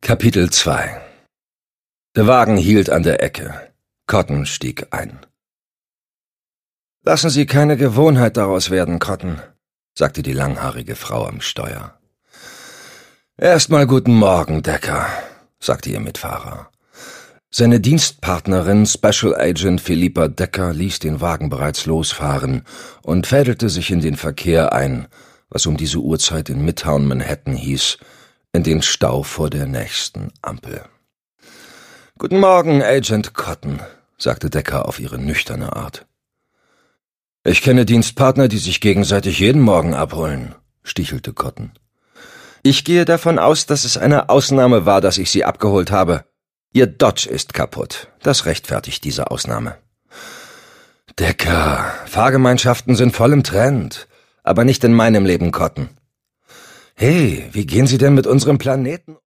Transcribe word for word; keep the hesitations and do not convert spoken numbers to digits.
Kapitel zwei. Der Wagen hielt an der Ecke. Cotton stieg ein. »Lassen Sie keine Gewohnheit daraus werden, Cotton«, sagte die langhaarige Frau am Steuer. »Erst mal guten Morgen, Decker«, sagte ihr Mitfahrer. Seine Dienstpartnerin Special Agent Philippa Decker ließ den Wagen bereits losfahren und fädelte sich in den Verkehr ein, was um diese Uhrzeit in Midtown Manhattan hieß, in den Stau vor der nächsten Ampel. »Guten Morgen, Agent Cotton«, sagte Decker auf ihre nüchterne Art. »Ich kenne Dienstpartner, die sich gegenseitig jeden Morgen abholen«, stichelte Cotton. »Ich gehe davon aus, dass es eine Ausnahme war, dass ich Sie abgeholt habe. Ihr Dodge ist kaputt. Das rechtfertigt diese Ausnahme.« »Decker, Fahrgemeinschaften sind voll im Trend, aber nicht in meinem Leben, Cotton.« »Hey, wie gehen Sie denn mit unserem Planeten